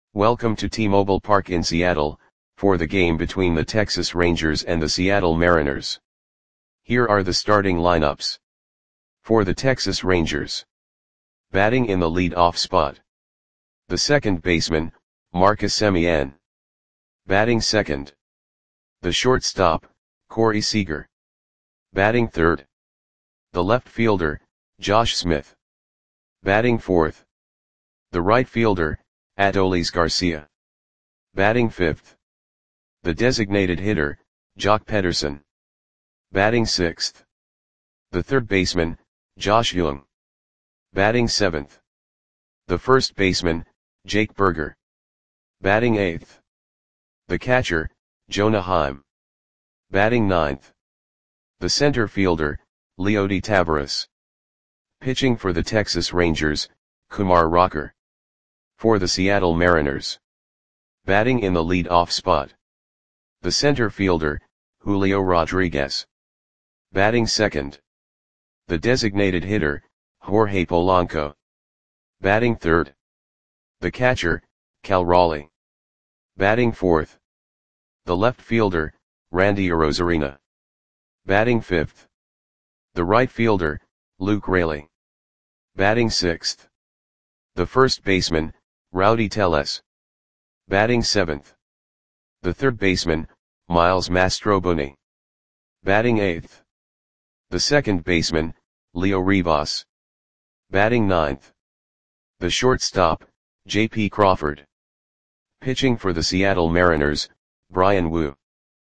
Welcome to T-Mobile Park in Seattle, for the game between the Texas Rangers and the Seattle Mariners. Here are the starting lineups. For the Texas Rangers. Batting in the lead-off spot. The second baseman, Marcus Semien. Batting second. The shortstop, Corey Seager. Batting third. The left fielder, Josh Smith. Batting fourth. The right fielder, Adolis Garcia. Batting fifth. The designated hitter, Joc Pederson. Batting sixth. The third baseman, Josh Jung. Batting seventh. The first baseman, Jake Burger. Batting eighth. The catcher, Jonah Heim. Batting ninth. The center fielder, Leody Taveras. Pitching for the Texas Rangers, Kumar Rocker. For the Seattle Mariners. Batting in the lead-off spot. The center fielder, Julio Rodriguez. Batting second. The designated hitter, Jorge Polanco. Batting third. The catcher, Cal Raleigh. Batting fourth. The left fielder, Randy Arozarena. Batting fifth. The right fielder, Luke Raley. Batting sixth. The first baseman, Rowdy Tellez. Batting seventh. The third baseman, Miles Mastrobuoni. Batting eighth. The second baseman, Leo Rivas. Batting ninth. The shortstop, J.P. Crawford. Pitching for the Seattle Mariners, Bryan Woo.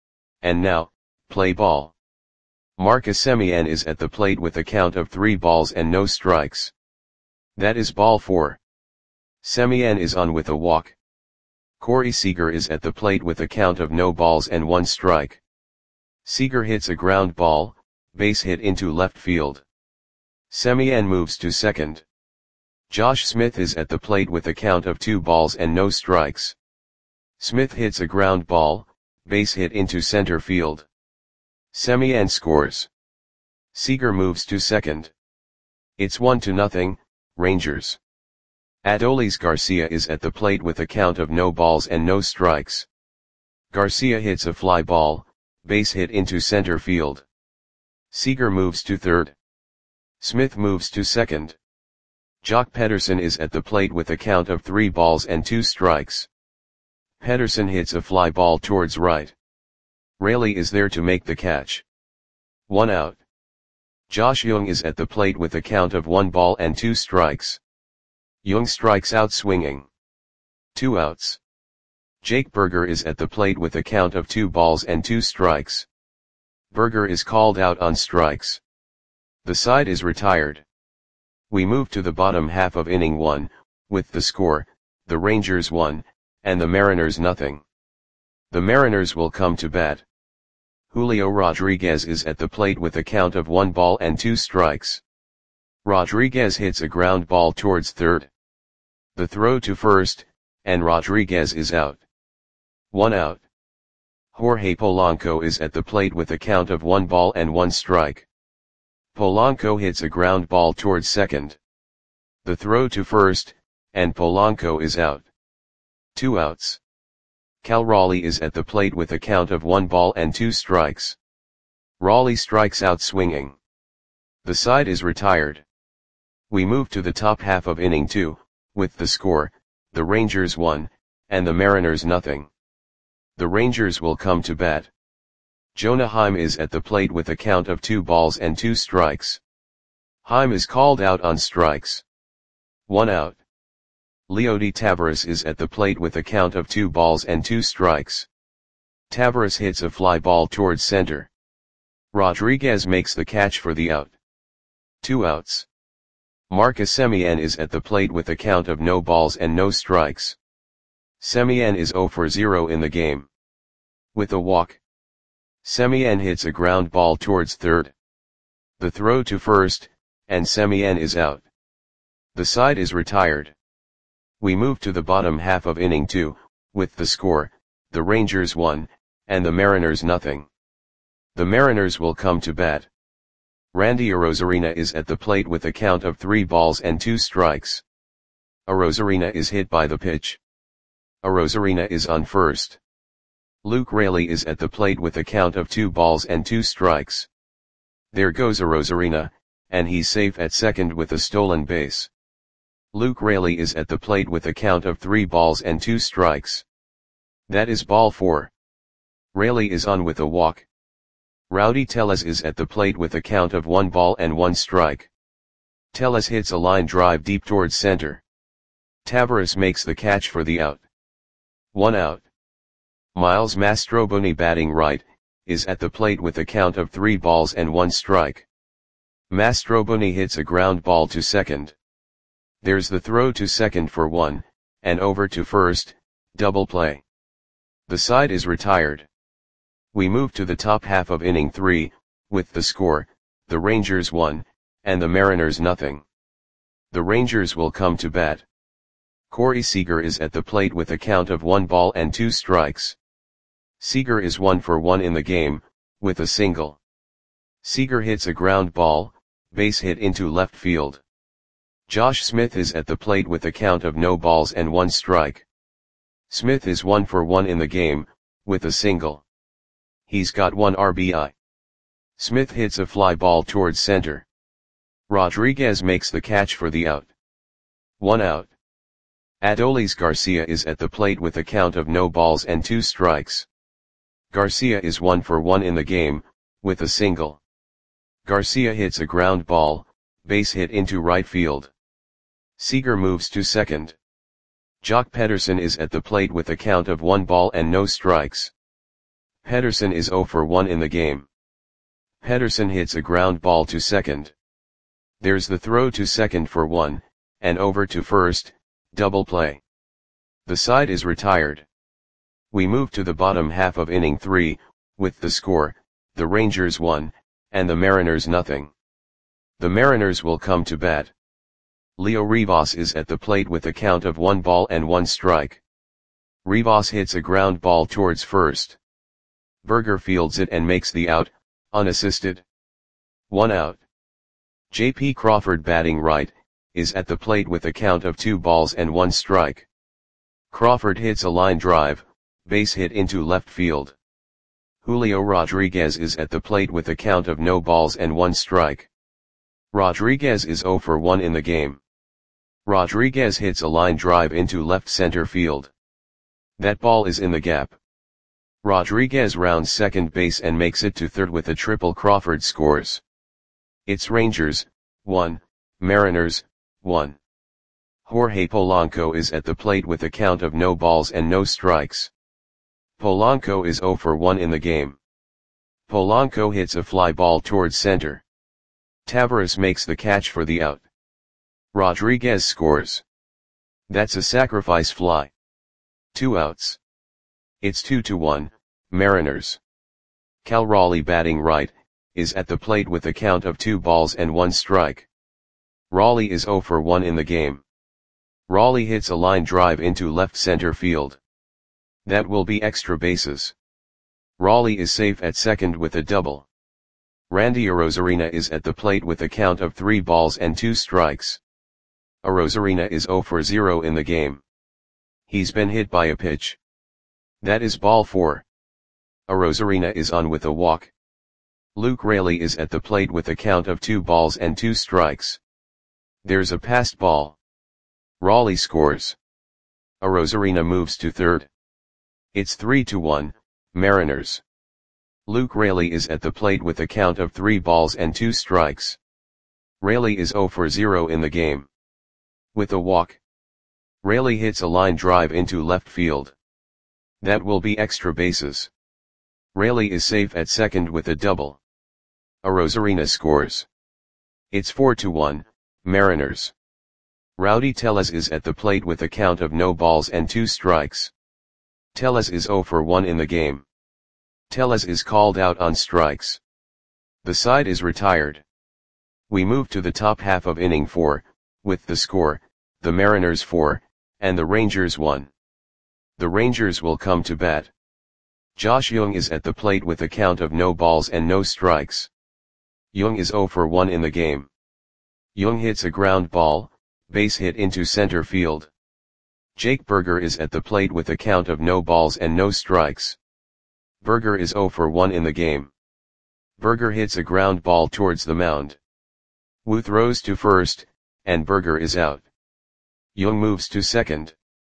And now, play ball. Marcus Semien is at the plate with a count of 3 balls and no strikes. That is ball 4. Semien is on with a walk. Corey Seager is at the plate with a count of no balls and 1 strike. Seager hits a ground ball, base hit into left field. Semien moves to second. Josh Smith is at the plate with a count of 2 balls and no strikes. Smith hits a ground ball, base hit into center field. Semien scores. Seager moves to second. It's 1-0, Rangers. Adolis Garcia is at the plate with a count of no balls and no strikes. Garcia hits a fly ball, base hit into center field. Seager moves to third. Smith moves to second. Joc Pederson is at the plate with a count of 3 balls and 2 strikes. Pederson hits a fly ball towards right. Raley is there to make the catch. 1 out. Josh Jung is at the plate with a count of 1 ball and 2 strikes. Jung strikes out swinging. 2 outs. Jake Burger is at the plate with a count of 2 balls and 2 strikes. Burger is called out on strikes. The side is retired. We move to the bottom half of inning 1, with the score, the Rangers 1, and the Mariners 0. The Mariners will come to bat. Julio Rodriguez is at the plate with a count of 1 ball and 2 strikes. Rodriguez hits a ground ball towards third. The throw to first, and Rodriguez is out. 1 out. Jorge Polanco is at the plate with a count of 1 ball and 1 strike. Polanco hits a ground ball towards second. The throw to first, and Polanco is out. 2 outs. Cal Raleigh is at the plate with a count of 1 ball and 2 strikes. Raleigh strikes out swinging. The side is retired. We move to the top half of inning 2, with the score, the Rangers 1, and the Mariners 0. The Rangers will come to bat. Jonah Heim is at the plate with a count of 2 balls and 2 strikes. Heim is called out on strikes. 1 out. Leody Taveras is at the plate with a count of 2 balls and 2 strikes. Taveras hits a fly ball towards center. Rodriguez makes the catch for the out. 2 outs. Marcus Semien is at the plate with a count of no balls and no strikes. Semien is 0 for 0 in the game. With a walk. Semien hits a ground ball towards third. The throw to first, and Semien is out. The side is retired. We move to the bottom half of inning 2, with the score, the Rangers 1, and the Mariners 0. The Mariners will come to bat. Randy Arozarena is at the plate with a count of 3 balls and 2 strikes. Arozarena is hit by the pitch. Arozarena is on first. Luke Raley is at the plate with a count of 2 balls and 2 strikes. There goes Arozarena, and he's safe at second with a stolen base. Luke Raley is at the plate with a count of 3 balls and 2 strikes. That is ball 4. Raley is on with a walk. Rowdy Tellez is at the plate with a count of 1 ball and 1 strike. Tellez hits a line drive deep towards center. Tavares makes the catch for the out. 1 out. Miles Mastroboni, batting right, is at the plate with a count of 3 balls and 1 strike. Mastroboni hits a ground ball to second. There's the throw to second for 1, and over to first, double play. The side is retired. We move to the top half of inning 3, with the score, the Rangers 1, and the Mariners nothing. The Rangers will come to bat. Corey Seager is at the plate with a count of 1 ball and 2 strikes. Seager is 1 for 1 in the game, with a single. Seager hits a ground ball, base hit into left field. Josh Smith is at the plate with a count of no balls and 1 strike. Smith is 1 for 1 in the game, with a single. He's got 1 RBI. Smith hits a fly ball towards center. Rodriguez makes the catch for the out. 1 out. Adolis Garcia is at the plate with a count of no balls and 2 strikes. Garcia is 1 for 1 in the game, with a single. Garcia hits a ground ball, base hit into right field. Seager moves to second. Jock Pederson is at the plate with a count of 1 ball and no strikes. Pederson is 0 for 1 in the game. Pederson hits a ground ball to second. There's the throw to second for 1, and over to first, double play. The side is retired. We move to the bottom half of inning 3, with the score, the Rangers 1, and the Mariners nothing. The Mariners will come to bat. Leo Rivas is at the plate with a count of 1 ball and 1 strike. Rivas hits a ground ball towards first. Berger fields it and makes the out, unassisted. 1 out. J.P. Crawford, batting right, is at the plate with a count of 2 balls and 1 strike. Crawford hits a line drive, base hit into left field. Julio Rodriguez is at the plate with a count of no balls and 1 strike. Rodriguez is 0 for 1 in the game. Rodriguez hits a line drive into left center field. That ball is in the gap. Rodriguez rounds second base and makes it to third with a triple. Crawford scores. It's Rangers, 1, Mariners, 1. Jorge Polanco is at the plate with a count of no balls and no strikes. Polanco is 0 for 1 in the game. Polanco hits a fly ball towards center. Tavares makes the catch for the out. Rodriguez scores. That's a sacrifice fly. 2 outs. It's 2-1, Mariners. Cal Raleigh, batting right, is at the plate with a count of 2 balls and 1 strike. Raleigh is 0 for 1 in the game. Raleigh hits a line drive into left center field. That will be extra bases. Raleigh is safe at second with a double. Randy Arozarena is at the plate with a count of 3 balls and 2 strikes. Arozarena is 0 for 0 in the game. He's been hit by a pitch. That is ball 4. Arozarena is on with a walk. Luke Raley is at the plate with a count of 2 balls and 2 strikes. There's a passed ball. Raleigh scores. Arozarena moves to third. It's 3-1, Mariners. Luke Raley is at the plate with a count of 3 balls and 2 strikes. Raley is 0 for 0 in the game. With a walk. Raley hits a line drive into left field. That will be extra bases. Raley is safe at second with a double. Arozarena scores. It's 4-1, Mariners. Rowdy Tellez is at the plate with a count of no balls and 2 strikes. Tellez is 0 for 1 in the game. Tellez is called out on strikes. The side is retired. We move to the top half of inning 4, with the score, the Mariners 4, and the Rangers 1. The Rangers will come to bat. Josh Jung is at the plate with a count of no balls and no strikes. Jung is 0 for 1 in the game. Jung hits a ground ball, base hit into center field. Jake Burger is at the plate with a count of no balls and no strikes. Burger is 0 for 1 in the game. Burger hits a ground ball towards the mound. Wu throws to first, and Burger is out. Jung moves to second.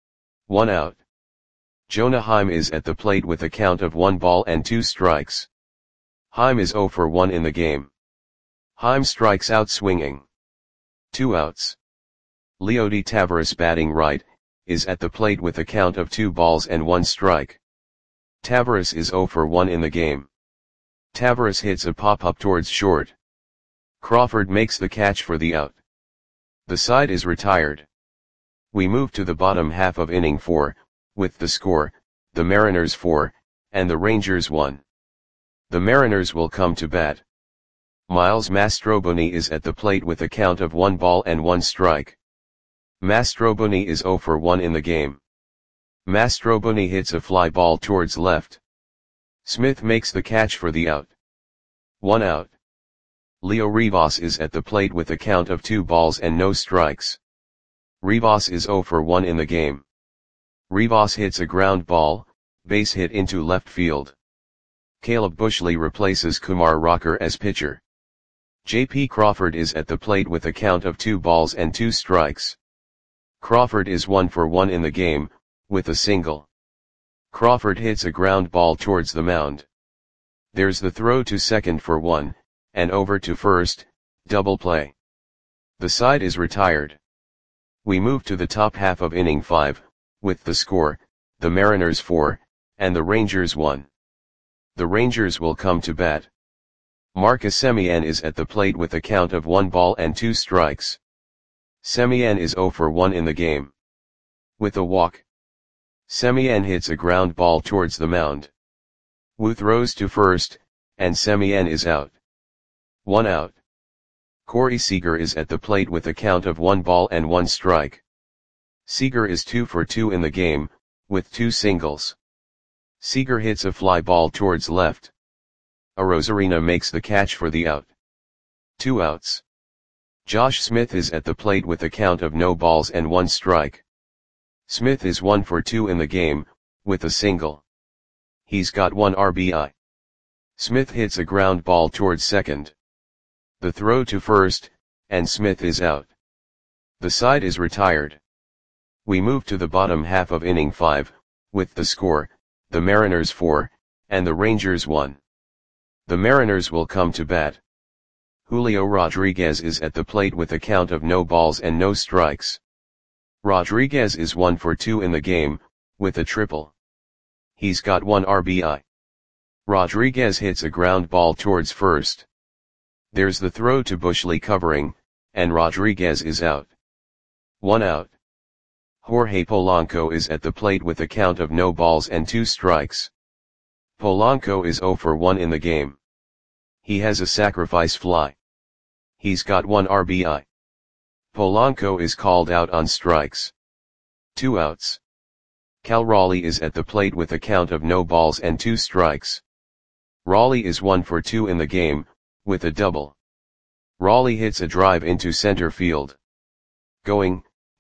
1 out. Jonah Heim is at the plate with a count of 1 ball and 2 strikes. Heim is 0 for 1 in the game. Heim strikes out swinging. 2 outs. Leody Taveras, batting right, is at the plate with a count of 2 balls and 1 strike. Taveras is 0 for 1 in the game. Taveras hits a pop-up towards short. Crawford makes the catch for the out. The side is retired. We move to the bottom half of inning 4, with the score, the Mariners 4, and the Rangers 1. The Mariners will come to bat. Miles Mastroboni is at the plate with a count of 1 ball and 1 strike. Mastroboni is 0 for 1 in the game. Mastroboni hits a fly ball towards left. Smith makes the catch for the out. 1 out. Leo Rivas is at the plate with a count of 2 balls and no strikes. Rivas is 0 for 1 in the game. Rivas hits a ground ball, base hit into left field. Caleb Bushley replaces Kumar Rocker as pitcher. J.P. Crawford is at the plate with a count of 2 balls and 2 strikes. Crawford is 1 for 1 in the game, with a single. Crawford hits a ground ball towards the mound. There's the throw to second for 1, and over to first, double play. The side is retired. We move to the top half of inning 5, with the score, the Mariners 4, and the Rangers 1. The Rangers will come to bat. Marcus Semien is at the plate with a count of 1 ball and 2 strikes. Semien is 0 for 1 in the game. With a walk. Semien hits a ground ball towards the mound. Wu throws to first, and Semien is out. 1 out. Corey Seager is at the plate with a count of 1 ball and 1 strike. Seager is 2 for 2 in the game, with 2 singles. Seager hits a fly ball towards left. Arozarena makes the catch for the out. 2 outs. Josh Smith is at the plate with a count of no balls and 1 strike. Smith is 1 for 2 in the game, with a single. He's got 1 RBI. Smith hits a ground ball towards second. The throw to first, and Smith is out. The side is retired. We move to the bottom half of inning 5, with the score, the Mariners 4, and the Rangers 1. The Mariners will come to bat. Julio Rodriguez is at the plate with a count of no balls and no strikes. Rodriguez is 1 for 2 in the game, with a triple. He's got 1 RBI. Rodriguez hits a ground ball towards first. There's the throw to Bushley covering, and Rodriguez is out. 1 out. Jorge Polanco is at the plate with a count of no balls and 2 strikes. Polanco is 0 for 1 in the game. He has a sacrifice fly. He's got 1 RBI. Polanco is called out on strikes. 2 outs. Cal Raleigh is at the plate with a count of no balls and 2 strikes. Raleigh is 1 for 2 in the game, with a double. Raleigh hits a drive into center field. Going,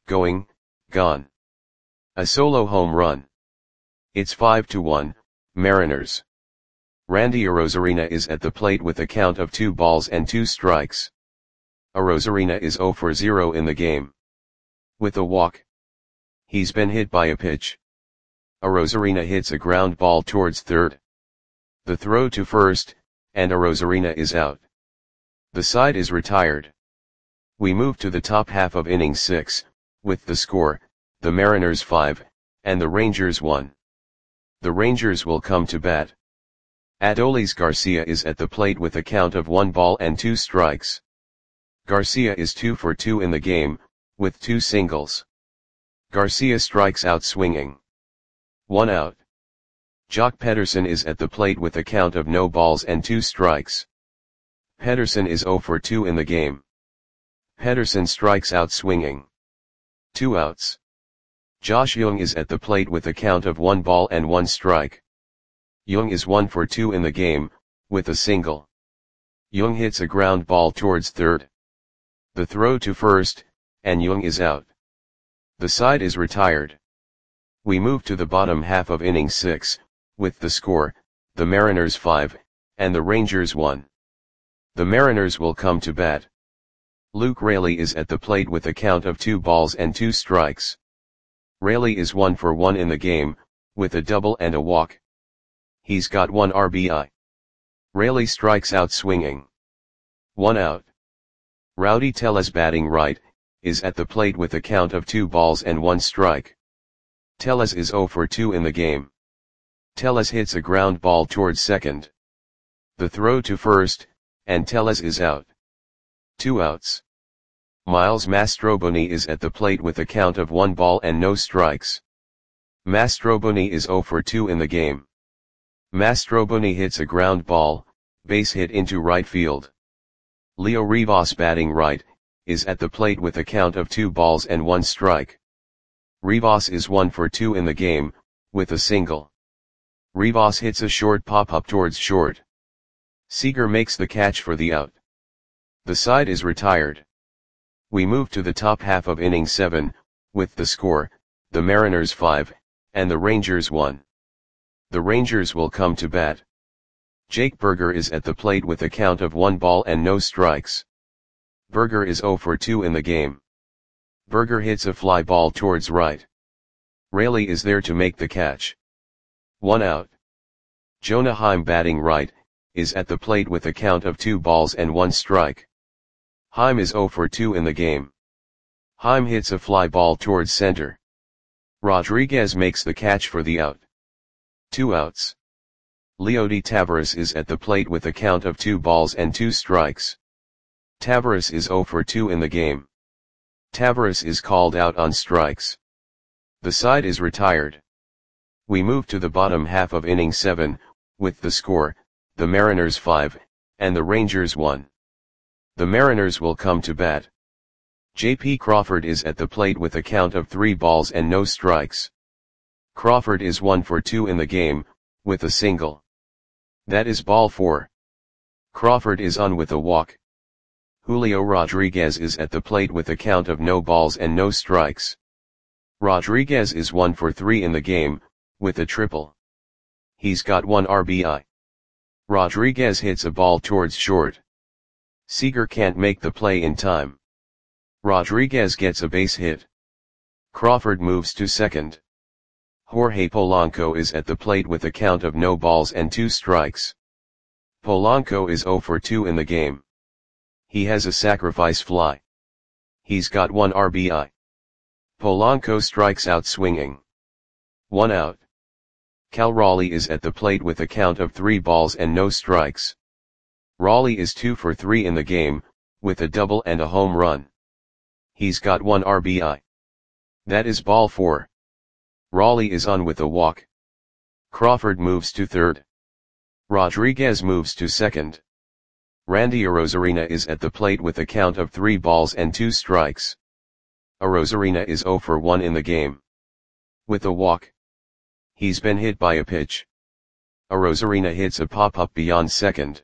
gone. A solo home run. It's 5-1, Mariners. Randy Arozarena is at the plate with a count of 2 balls and 2 strikes. Arozarena is 0 for 0 in the game. With a walk. He's been hit by a pitch. Arozarena hits a ground ball towards third. The throw to first, and Arozarena is out. The side is retired. We move to the top half of inning 6, with the score, the Mariners 5, and the Rangers 1. The Rangers will come to bat. Adolis Garcia is at the plate with a count of 1 ball and 2 strikes. Garcia is 2 for 2 in the game, with 2 singles. Garcia strikes out swinging. 1 out. Jock Pederson is at the plate with a count of no balls and 2 strikes. Pederson is 0 for 2 in the game. Pederson strikes out swinging. 2 outs. Josh Jung is at the plate with a count of 1 ball and 1 strike. Jung is 1 for 2 in the game, with a single. Jung hits a ground ball towards third. The throw to first, and Jung is out. The side is retired. We move to the bottom half of inning 6, with the score, the Mariners 5, and the Rangers 1. The Mariners will come to bat. Luke Raley is at the plate with a count of 2 balls and 2 strikes. Raley is 1 for 1 in the game, with a double and a walk. He's got 1 RBI. Raley strikes out swinging. 1 out. Rowdy Tellez, batting right, is at the plate with a count of 2 balls and 1 strike. Tellez is 0 for 2 in the game. Tellez hits a ground ball towards second. The throw to first, and Tellez is out. 2 outs. Miles Mastroboni is at the plate with a count of 1 ball and no strikes. Mastroboni is 0 for 2 in the game. Mastroboni hits a ground ball, base hit into right field. Leo Rivas, batting right, is at the plate with a count of 2 balls and 1 strike. Rivas is 1 for 2 in the game, with a single. Rivas hits a short pop-up towards short. Seager makes the catch for the out. The side is retired. We move to the top half of inning 7, with the score, the Mariners 5, and the Rangers 1. The Rangers will come to bat. Jake Burger is at the plate with a count of 1 ball and no strikes. Burger is 0 for 2 in the game. Burger hits a fly ball towards right. Raley is there to make the catch. 1 out. Jonah Heim, batting right, is at the plate with a count of 2 balls and 1 strike. Heim is 0 for 2 in the game. Heim hits a fly ball towards center. Rodriguez makes the catch for the out. 2 outs. Leody Taveras is at the plate with a count of 2 balls and 2 strikes. Taveras is 0 for 2 in the game. Taveras is called out on strikes. The side is retired. We move to the bottom half of inning 7, with the score, the Mariners 5, and the Rangers 1. The Mariners will come to bat. J.P. Crawford is at the plate with a count of 3 balls and no strikes. Crawford is 1 for 2 in the game, with a single. That is ball 4. Crawford is on with a walk. Julio Rodriguez is at the plate with a count of no balls and no strikes. Rodriguez is 1 for 3 in the game, with a triple. He's got 1 RBI. Rodriguez hits a ball towards short. Seager can't make the play in time. Rodriguez gets a base hit. Crawford moves to second. Jorge Polanco is at the plate with a count of no balls and 2 strikes. Polanco is 0 for 2 in the game. He has a sacrifice fly. He's got 1 RBI. Polanco strikes out swinging. 1 out. Cal Raleigh is at the plate with a count of 3 balls and no strikes. Raleigh is 2 for 3 in the game, with a double and a home run. He's got 1 RBI. That is ball 4. Raleigh is on with a walk. Crawford moves to third. Rodriguez moves to second. Randy Arozarena is at the plate with a count of 3 balls and 2 strikes. Arozarena is 0 for 1 in the game. With a walk. He's been hit by a pitch. Arozarena hits a pop-up beyond second.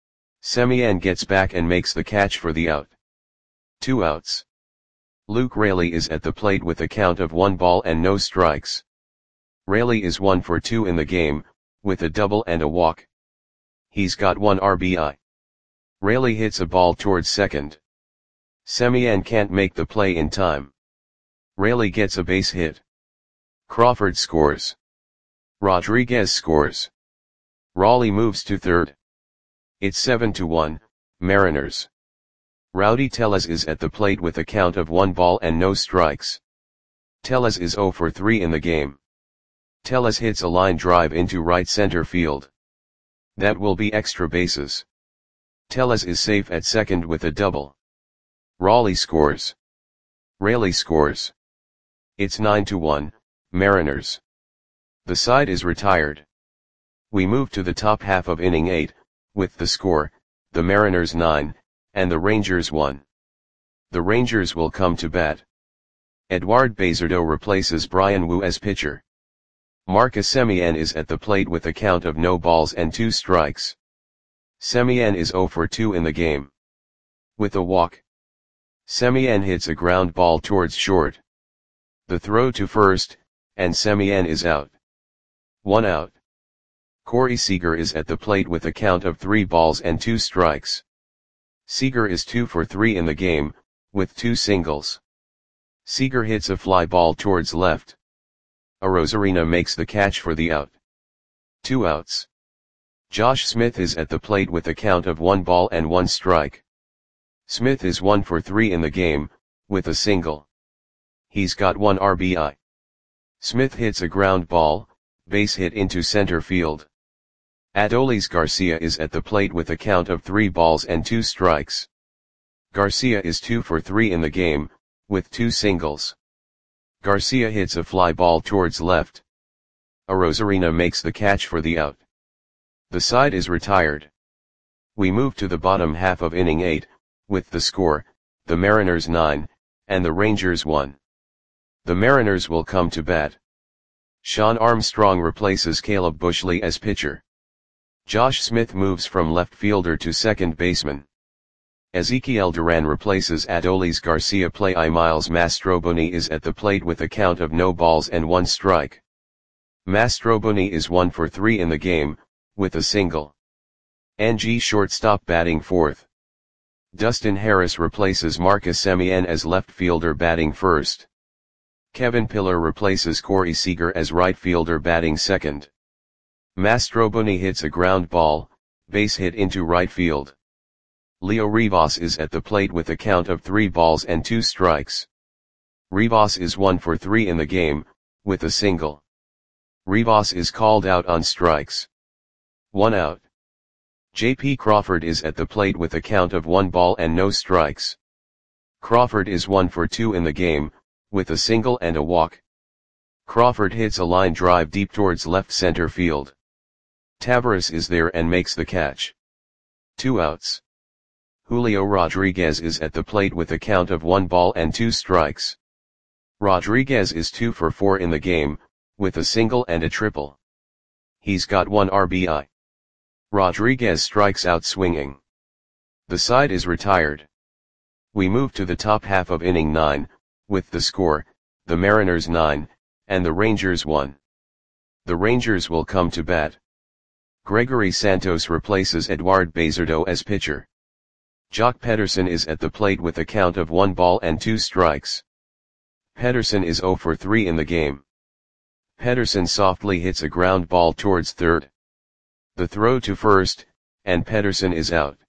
Semien gets back and makes the catch for the out. 2 outs. Luke Raley is at the plate with a count of 1 ball and no strikes. Raley is 1 for 2 in the game, with a double and a walk. He's got 1 RBI. Raley hits a ball towards second. Semien can't make the play in time. Raley gets a base hit. Crawford scores. Rodriguez scores. Raleigh moves to third. It's 7-1, Mariners. Rowdy Tellez is at the plate with a count of 1 ball and no strikes. Tellez is 0 for 3 in the game. Tellez hits a line drive into right center field. That will be extra bases. Tellez is safe at second with a double. Raleigh scores. Raley scores. It's 9-1, Mariners. The side is retired. We move to the top half of inning 8, with the score, the Mariners 9, and the Rangers 1. The Rangers will come to bat. Eduard Bazardo replaces Brian Wu as pitcher. Marcus Semien is at the plate with a count of no balls and 2 strikes. Semien is 0 for 2 in the game. With a walk. Semien hits a ground ball towards short. The throw to first, and Semien is out. 1 out. Corey Seager is at the plate with a count of 3 balls and 2 strikes. Seager is 2 for 3 in the game, with 2 singles. Seager hits a fly ball towards left. Arozarena makes the catch for the out. 2 outs. Josh Smith is at the plate with a count of 1 ball and 1 strike. Smith is 1 for 3 in the game, with a single. He's got 1 RBI. Smith hits a ground ball, base hit into center field. Adolis Garcia is at the plate with a count of 3 balls and 2 strikes. Garcia is 2 for 3 in the game, with 2 singles. Garcia hits a fly ball towards left. Arozarena makes the catch for the out. The side is retired. We move to the bottom half of inning 8, with the score, the Mariners 9, and the Rangers 1. The Mariners will come to bat. Sean Armstrong replaces Caleb Bushley as pitcher. Josh Smith moves from left fielder to second baseman. Ezekiel Duran replaces Adolis Garcia. Miles Mastroboni is at the plate with a count of no balls and 1 strike. Mastroboni is 1 for 3 in the game, with a single. NG shortstop batting fourth. Dustin Harris replaces Marcus Semien as left fielder batting first. Kevin Pillar replaces Corey Seager as right fielder batting second. Mastroboni hits a ground ball, base hit into right field. Leo Rivas is at the plate with a count of 3 balls and 2 strikes. Rivas is 1 for 3 in the game, with a single. Rivas is called out on strikes. 1 out. J.P. Crawford is at the plate with a count of 1 ball and no strikes. Crawford is 1 for 2 in the game, with a single and a walk. Crawford hits a line drive deep towards left center field. Tavares is there and makes the catch. 2 outs. Julio Rodriguez is at the plate with a count of 1 ball and 2 strikes. Rodriguez is 2 for 4 in the game, with a single and a triple. He's got 1 RBI. Rodriguez strikes out swinging. The side is retired. We move to the top half of inning 9, with the score, the Mariners 9, and the Rangers 1. The Rangers will come to bat. Gregory Santos replaces Eduard Bazardo as pitcher. Jock Pederson is at the plate with a count of 1 ball and 2 strikes. Pederson is 0 for 3 in the game. Pederson softly hits a ground ball towards third. The throw to first, and Pederson is out.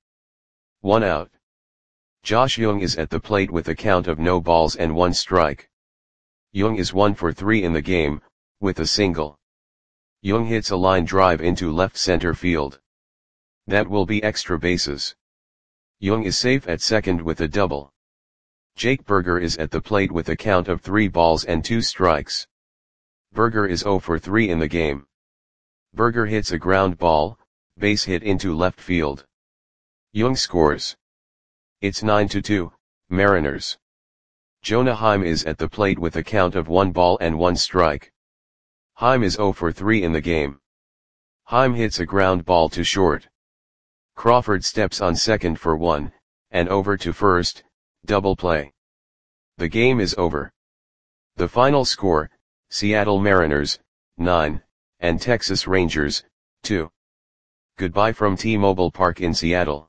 1 out. Josh Jung is at the plate with a count of no balls and 1 strike. Jung is 1 for 3 in the game, with a single. Jung hits a line drive into left center field. That will be extra bases. Jung is safe at second with a double. Jake Burger is at the plate with a count of 3 balls and 2 strikes. Burger is 0 for 3 in the game. Burger hits a ground ball, base hit into left field. Jung scores. It's 9-2, Mariners. Jonah Heim is at the plate with a count of 1 ball and 1 strike. Heim is 0 for 3 in the game. Heim hits a ground ball to short. Crawford steps on second for 1, and over to first, double play. The game is over. The final score, Seattle Mariners, 9, and Texas Rangers, 2. Goodbye from T-Mobile Park in Seattle.